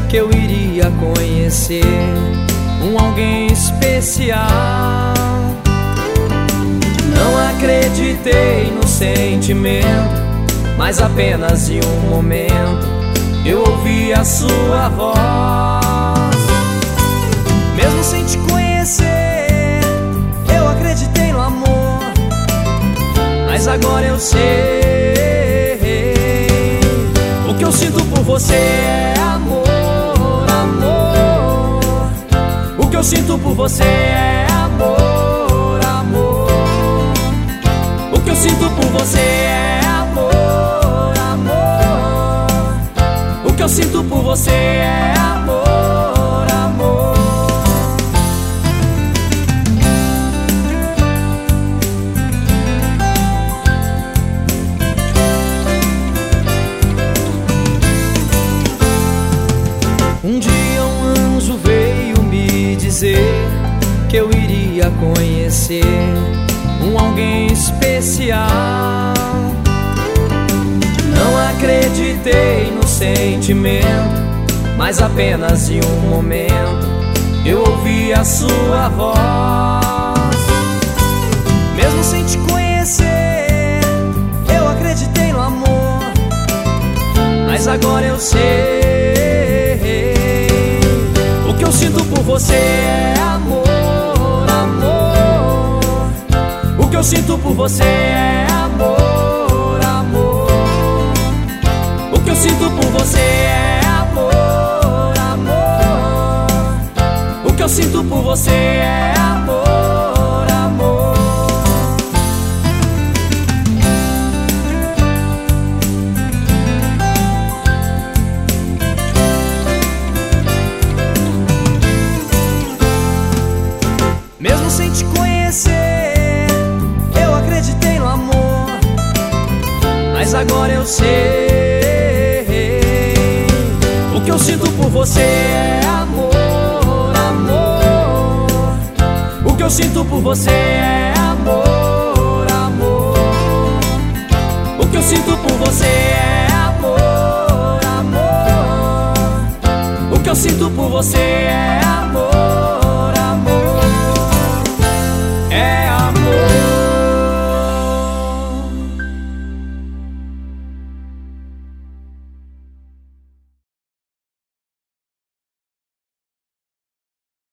que eu iria conhecer alguém especial. Não acreditei no sentimento, mas apenas em um momento eu ouvi a sua voz. Mesmo sem te conhecer, eu acreditei no amor, mas agora eu sei. O que eu sinto por você é amor, amor. O que eu sinto por você é amor, amor. O que eu sinto por você é amor, amor. O que eu sinto por você é amor, amor. Um dia um anjo veio me dizer que eu iria conhecer alguém especial. Não acreditei no sentimento, mas apenas em um momento eu ouvi a sua voz. Mesmo sem te conhecer, eu acreditei no amor, mas agora eu sei. O que eu sinto por você é amor, amor. O que eu sinto por você é amor, amor. O que eu sinto por você é amor, amor. O que eu sinto por você é amor, amor. Mesmo sem te conhecer, eu acreditei no amor, mas agora eu sei. O que eu sinto por você é amor, amor. O que eu sinto por você é amor, amor. O que eu sinto por você é amor, amor. O que eu sinto por você é amor.